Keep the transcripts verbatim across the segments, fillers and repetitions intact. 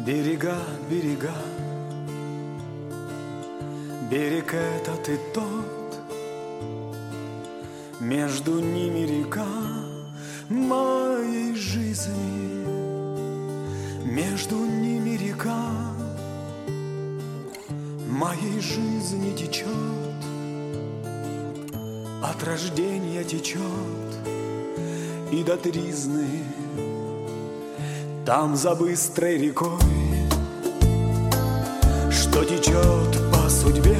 Берега, берега, берег этот и тот, между ними река моей жизни, между ними река моей жизни течет, от рождения течет и до тризны. Там за быстрой рекой, что течет по судьбе,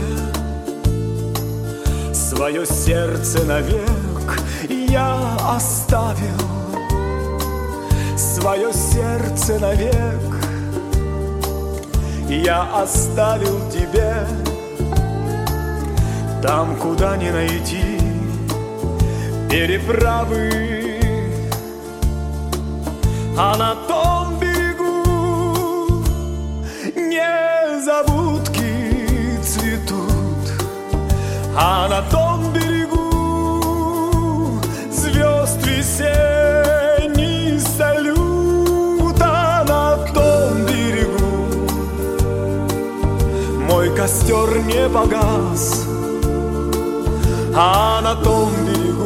свое сердце навек я оставил, свое сердце навек я оставил тебе. Там, куда не найти переправы, а на том берегу незабудки цветут, а на том берегу звезд весенний салют, а на том берегу мой костер не погас, а на том берегу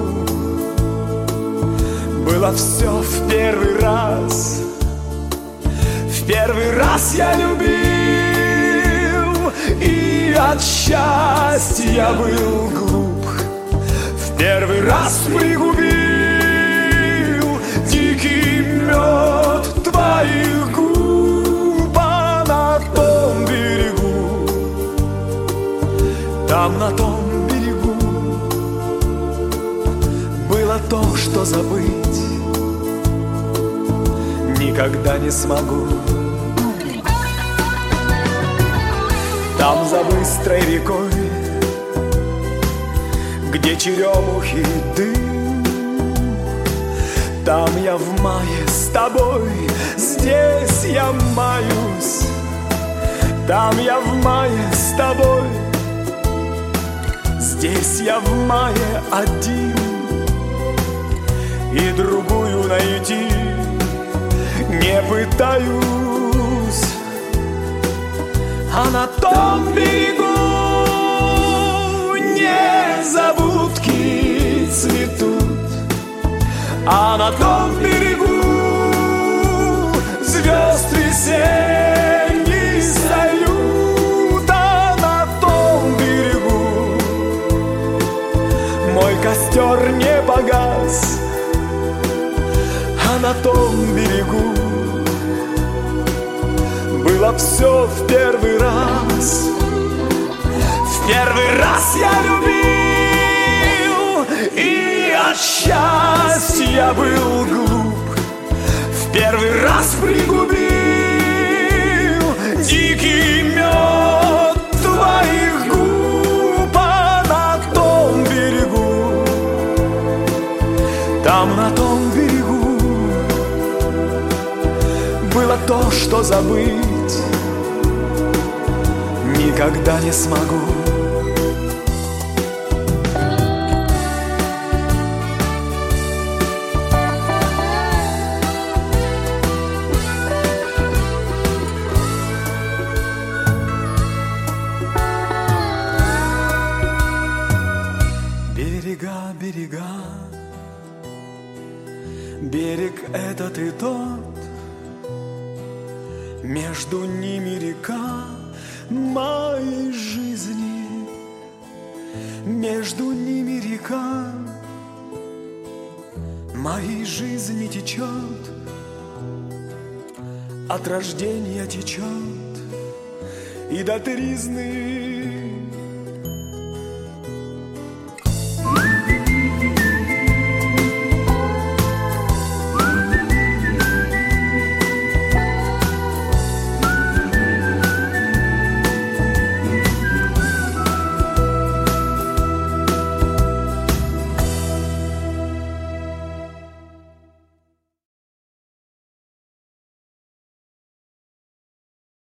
было все в первый раз. В первый раз я любил и от счастья был глуп. В первый раз пригубил дикий мед твоих губ, а на том берегу, там на том берегу было то, что забыть никогда не смогу. Там за быстрой рекой, где черемухи дым, там я в мае с тобой, здесь я маюсь. Там я в мае с тобой, здесь я в мае один, и другую найти не пытаюсь. А на том берегу незабудки цветут, а на том берегу звезд весенний салют, а на том берегу мой костер не погас, а на том берегу было все в первый раз. В первый раз я любил и от счастья был глуп. В первый раз пригубил дикий мед твоих губ, а на том берегу, там на том берегу было то, что забыть никогда не смогу. Берега, берега, берег этот и тот, между ними река моей жизни, между ними река моей жизни течет, от рождения течет и до тризны.